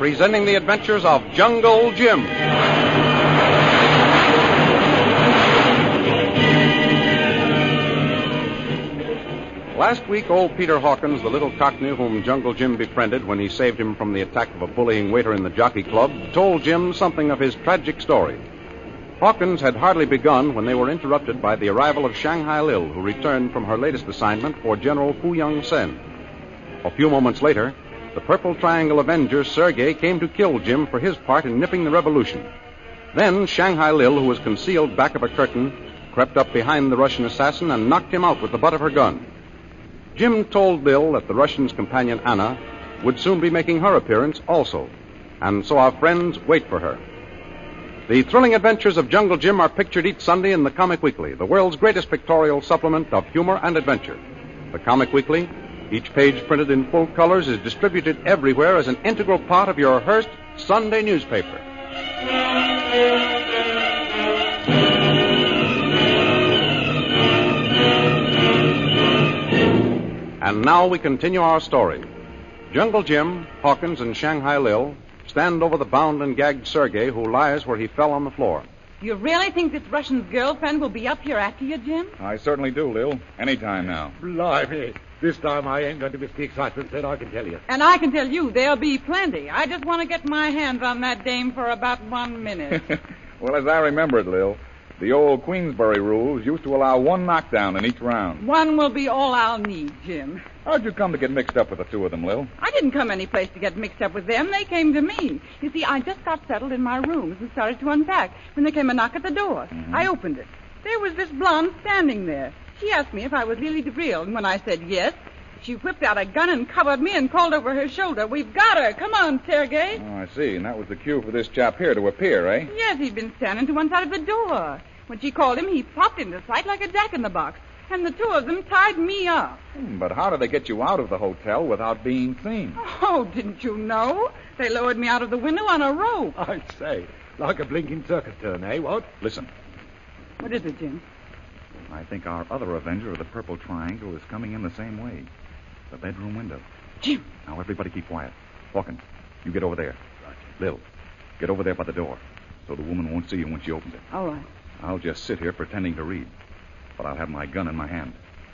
presenting the adventures of Jungle Jim. Last week, old Peter Hawkins, the little cockney whom Jungle Jim befriended when he saved him from the attack of a bullying waiter in the Jockey Club, told Jim something of his tragic story. Hawkins had hardly begun when they were interrupted by the arrival of Shanghai Lil, who returned from her latest assignment for General Fu Yong Sen. A few moments later, the Purple Triangle Avenger, Sergei, came to kill Jim for his part in nipping the revolution. Then Shanghai Lil, who was concealed back of a curtain, crept up behind the Russian assassin and knocked him out with the butt of her gun. Jim told Lil that the Russian's companion, Anna, would soon be making her appearance also, and so our friends wait for her. The thrilling adventures of Jungle Jim are pictured each Sunday in the Comic Weekly, the world's greatest pictorial supplement of humor and adventure. The Comic Weekly, each page printed in full colors, is distributed everywhere as an integral part of your Hearst Sunday newspaper. And now we continue our story. Jungle Jim, Hawkins, and Shanghai Lil stand over the bound and gagged Sergei, who lies where he fell on the floor. You really think this Russian's girlfriend will be up here after you, Jim? I certainly do, Lil. Any time now. Blimey. This time I ain't going to miss the excitement, then I can tell you. And I can tell you there'll be plenty. I just want to get my hands on that dame for about 1 minute. Well, as I remember it, Lil, the old Queensbury rules used to allow one knockdown in each round. One will be all I'll need, Jim. How'd you come to get mixed up with the two of them, Lil? I didn't come any place to get mixed up with them. They came to me. You see, I just got settled in my rooms and started to unpack when there came a knock at the door. Mm-hmm. I opened it. There was this blonde standing there. She asked me if I was Lily DeVril, and when I said yes, she whipped out a gun and covered me and called over her shoulder, "We've got her. Come on, Sergei." Oh, I see. And that was the cue for this chap here to appear, eh? Yes, he'd been standing to one side of the door. When she called him, he popped into sight like a jack-in-the-box, and the two of them tied me up. But how did they get you out of the hotel without being seen? Oh, didn't you know? They lowered me out of the window on a rope. I say, like a blinking circus turn, eh, what? Listen. What is it, Jim? I think our other Avenger of the Purple Triangle is coming in the same way. The bedroom window. Jim! Now, everybody keep quiet. Hawkins, you get over there. Lil, get over there by the door, so the woman won't see you when she opens it. All right. I'll just sit here pretending to read, but I'll have my gun in my hand.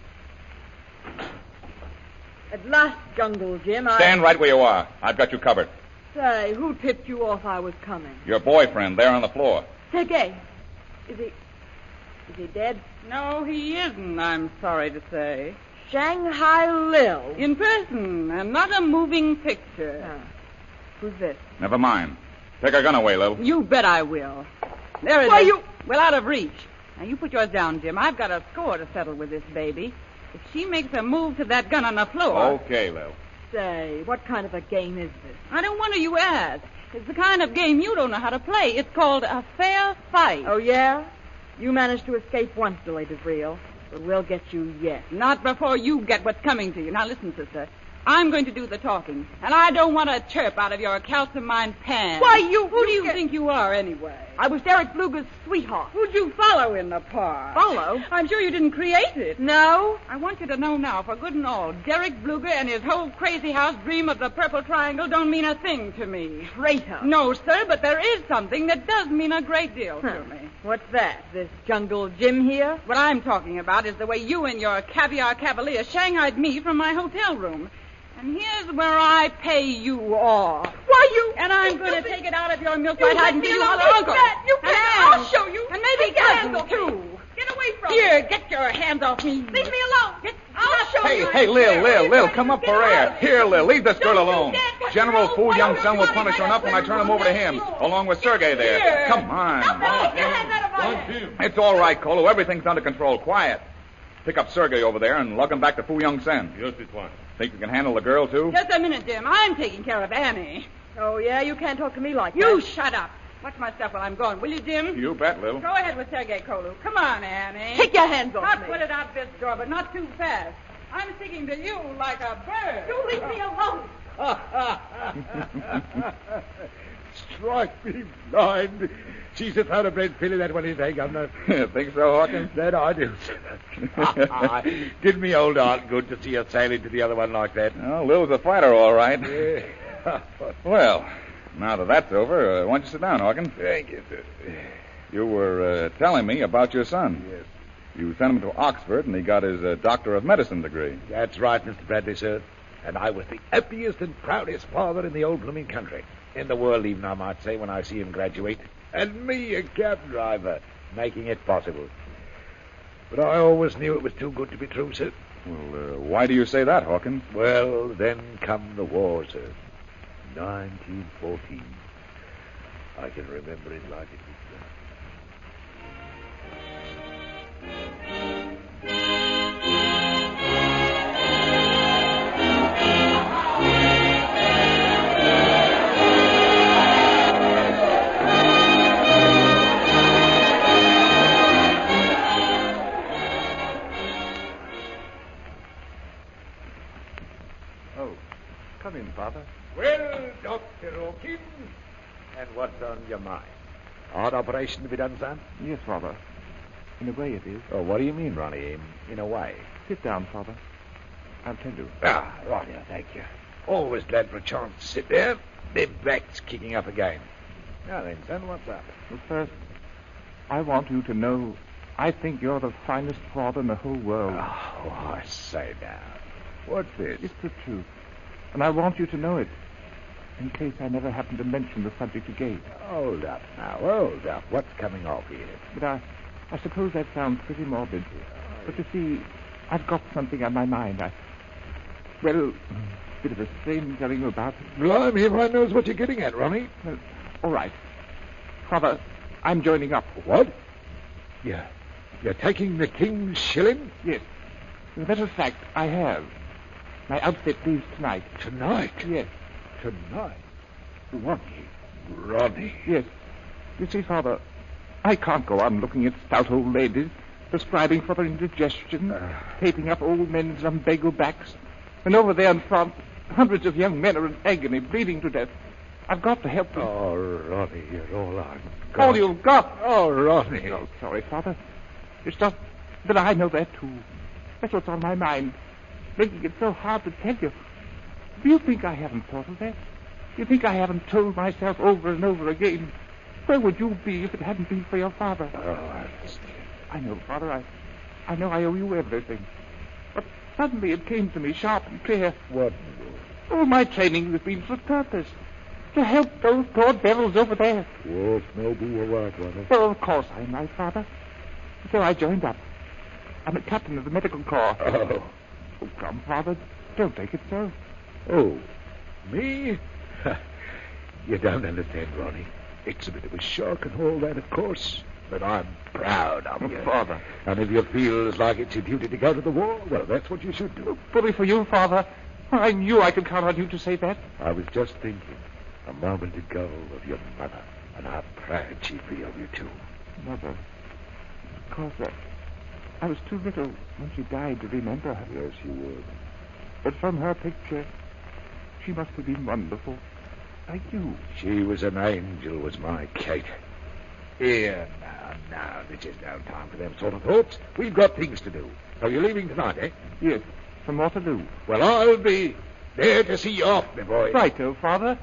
At last, Jungle Jim, Stand right where you are. I've got you covered. Say, who tipped you off I was coming? Your boyfriend there on the floor. Sergei. Is he dead? No, he isn't, I'm sorry to say. Shanghai Lil. In person, and not a moving picture. Who's this? Never mind. Take her gun away, Lil. You bet I will. There it is. Well, out of reach. Now, you put yours down, Jim. I've got a score to settle with this baby. If she makes a move to that gun on the floor... Okay, Lil. Say, what kind of a game is this? I don't wonder you ask. It's the kind of game you don't know how to play. It's called a fair fight. Oh, yeah? You managed to escape once, Lily DeVril, but we'll get you yet. Not before you get what's coming to you. Now, listen, sister. I'm going to do the talking, and I don't want a chirp out of your calcimine pan. Why, Who do you think you are, anyway? I was Derek Bluger's sweetheart. Who'd you follow in the park? Follow? I'm sure you didn't create it. No? I want you to know now, for good and all, Derek Bluger and his whole crazy house dream of the Purple Triangle don't mean a thing to me. Traitor. No, sir, but there is something that does mean a great deal to me. What's that? This Jungle Jim here? What I'm talking about is the way you and your caviar cavalier shanghaied me from my hotel room. And here's where I pay you off. Why, you... And I'm going to take it out of your milk white hide and give you all the uncle. You can't. I'll show you. And maybe cousin, too. Get away from Here, me. get your hands off me. Leave me alone. I'll show you. Hey, Lil, come up for air. Here, Lil, leave this girl alone. General Fu Yong Sen will punish her enough when I turn him over to him, along with Sergei there. Here. Come on. Jim. It's all right, Kolo. Everything's under control. Quiet. Pick up Sergei over there and lug him back to Fu Yong Sen. Yes, it was. Think you can handle the girl, too? Just a minute, Jim. I'm taking care of Annie. Oh, yeah? You can't talk to me like that. You shut up. Watch my stuff while I'm gone, will you, Jim? You bet, Lil. Go ahead with Sergei Kolu. Come on, Annie. Take your hands off Not me. put it out this door, but not too fast. I'm sticking to you like a bird. You leave me alone. Strike me blind. She's a thoroughbred filly, that one is, eh, Governor? Think so, Hawkins? That I do, sir. Did me old aunt good to see her sail into the other one like that? Well, Lil's a fighter, all right. Yeah. Well, Now that that's over, why don't you sit down, Hawkins? Thank you, sir. You were telling me about your son. Yes. You sent him to Oxford, and he got his Doctor of Medicine degree. That's right, Mr. Bradley, sir. And I was the happiest and proudest father in the old blooming country. In the world, even, I might say, when I see him graduate. And me, a cab driver, making it possible. But I always knew it was too good to be true, sir. Well, why do you say that, Hawkins? Well, then come the war, sir. 1914. I can remember it like it was done. Oh, come in, Father. Well, Dr. Hawkins, and what's on your mind? Hard operation to be done, son? Yes, Father. In a way it is. Oh, what do you mean, Ronnie? In a way? Sit down, Father. I'll tell you. Ah, Ronnie, thank you. Always glad for a chance to sit there. Their back's kicking up again. Now then, son, what's up? Well, first, I want you to know I think you're the finest father in the whole world. Oh, I say now. What's this? It's the truth. And I want you to know it, in case I never happen to mention the subject again. Hold up now, hold up. What's coming off here? But I suppose that sounds pretty morbid. But you see, I've got something on my mind. Well, a bit of a strain telling you about it. Blimey, if I knows what you're getting at, Ronnie. Well, all right. Father, I'm joining up. What? You're taking the King's shilling? Yes. As a matter of fact, I have. My outfit leaves tonight. Tonight? Yes. Tonight? Ronnie. Yes. You see, Father, I can't go on looking at stout old ladies, prescribing for their indigestion, taping up old men's lumbago backs, and over there in front, hundreds of young men are in agony, bleeding to death. I've got to help them. Oh, Ronnie, you're all I've got. All you've got. Oh, Ronnie. Oh, sorry, Father. It's just that I know that, too. That's what's on my mind, making it so hard to tell you. Do you think I haven't thought of that? Do you think I haven't told myself over and over again, where would you be if it hadn't been for your father? Oh, I understand. I know, Father. I know I owe you everything. But suddenly it came to me sharp and clear. What? All my training has been for a purpose. To help those poor devils over there. Wolf, Noble, all right, Ronnie. Well, of course I'm right, Father. So I joined up. I'm a captain of the medical corps. Oh. Oh, come, Father. Don't take it so. Oh, me? You don't understand, Ronnie. It's a bit of a shock and all that, of course. But I'm proud of you. Father. And if you feel as like it's your duty to go to the war, well, that's what you should do. Fully for you, Father. I knew I could count on you to say that. I was just thinking a moment ago of your mother and how proud she'd be of you, too. Mother. Of course, I was too little when she died to remember her. Yes, you would. But from her picture, she must have been wonderful. Like you. She was an angel, was my Kate. Here, now, this is no time for them sort of thoughts. We've got things to do. So you're leaving tonight, eh? Yes, from Waterloo. Well, I'll be there to see you off, my boy. Righto, Father.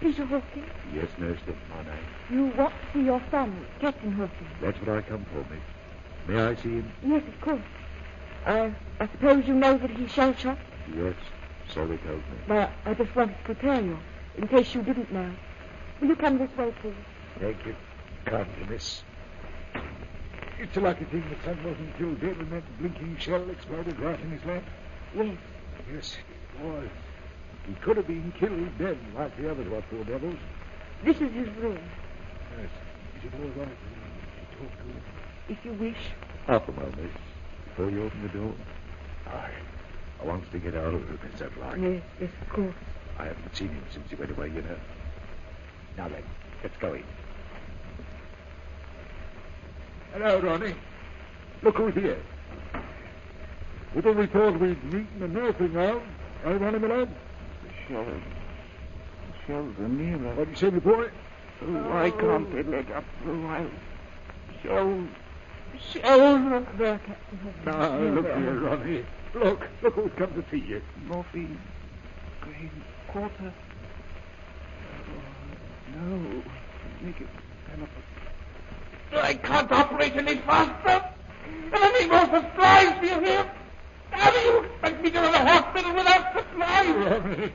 Peter Hawkins? Yes, Nurse, that's my name. You want to see your son, Captain Hawkins? That's what I come for, miss. May I see him? Yes, of course. I suppose you know that he's shell-shocked? Yes, so they told me. Well, I just wanted to prepare you, in case you didn't know. Will you come this way, please? Thank you. Kindly, miss. It's a lucky thing the son wasn't killed dead when that blinking shell exploded right in his lap. Yes. Yes, it was. He could have been killed dead like the others were, poor devils. This is his room, Yes. Is it all right to talk to him? if you wish. Half a moment, miss, before you open the door. I want to get out of it, is that like? Yes, of course. I haven't seen him since he went away, you know. Now then, let's go in. Hello, Ronnie. Look who's here. With all we thought we'd meet in the nursing home. Hey, Ronnie, my lad? The shells are nearer. What did you say, my boy? Oh, I can't get leg up for a while. Shells. There, Captain Hawkins. Now, look here, Ronnie. Look who's come to see you. Morphine. Green quarter. Oh, no. Make it kind of I can't operate any faster. And I need more supplies, do you hear? How do you expect me to go to the hospital without supplies? Ronnie.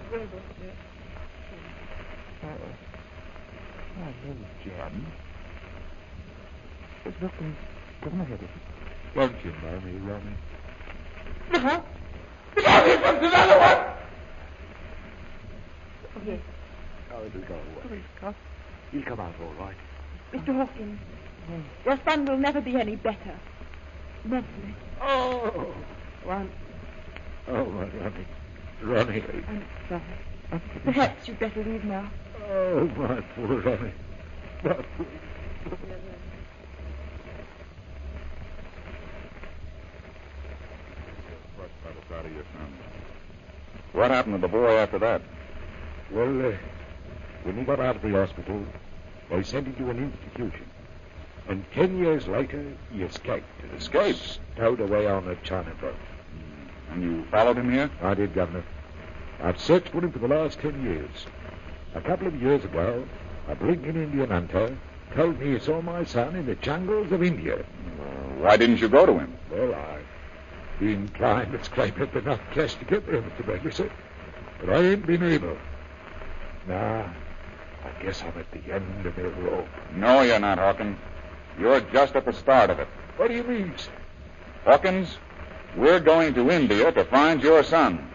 Hello, Jan. There's nothing gone ahead of it. Don't you know me, Ronnie? Look out! Look out! Here comes another one! Yes. Oh, it'll go away. Scott. He'll come out all right. Mr. Hawkins, your son will never be any better. Mentally. Oh, Well, my Ronnie. Ronnie. I'm sorry. Perhaps you'd better leave now. Oh, my poor Ronnie. My poor... What happened to the boy after that? Well, when he got out of the hospital, they sent him to an institution. And 10 years later, he escaped. Escaped? Stowed away on a China boat. And you followed him here? I did, Governor. I've searched for him for the last 10 years. A couple of years ago, a blinking Indian hunter told me he saw my son in the jungles of India. Why didn't you go to him? Well, I've been trying to scrape up enough cash to get there, Mr. Burgess, but I ain't been able. Nah, I guess I'm at the end of the rope. No, you're not, Hawkins. You're just at the start of it. What do you mean, sir? Hawkins, we're going to India to find your son.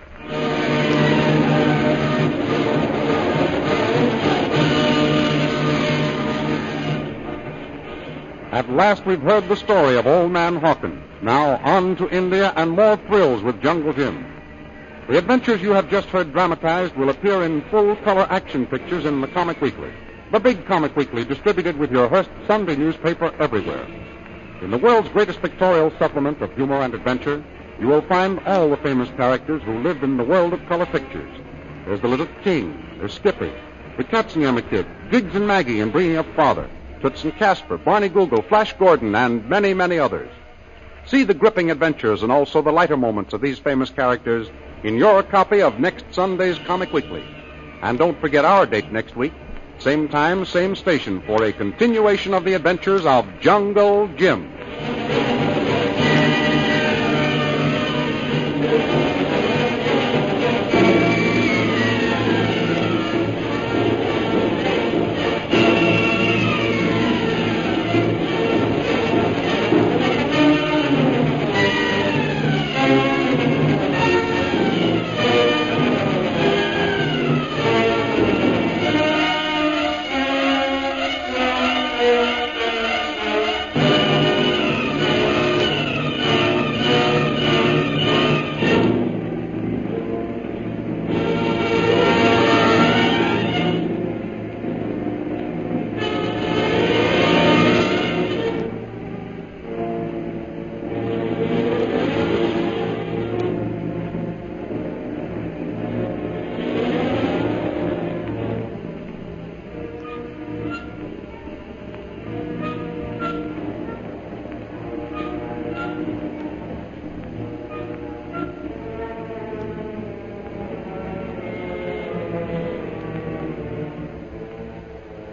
At last we've heard the story of Old Man Hawkins. Now on to India and more thrills with Jungle Jim. The adventures you have just heard dramatized will appear in full-color action pictures in the Comic Weekly, the big Comic Weekly distributed with your Hearst Sunday newspaper everywhere. In the world's greatest pictorial supplement of humor and adventure, you will find all the famous characters who lived in the world of color pictures. There's the Little King, there's Skippy, the Katzenjammer Kid, Jiggs and Maggie in Bringing Up Father, Toots and Casper, Barney Google, Flash Gordon, and many, many others. See the gripping adventures and also the lighter moments of these famous characters in your copy of next Sunday's Comic Weekly. And don't forget our date next week, same time, same station, for a continuation of the adventures of Jungle Jim.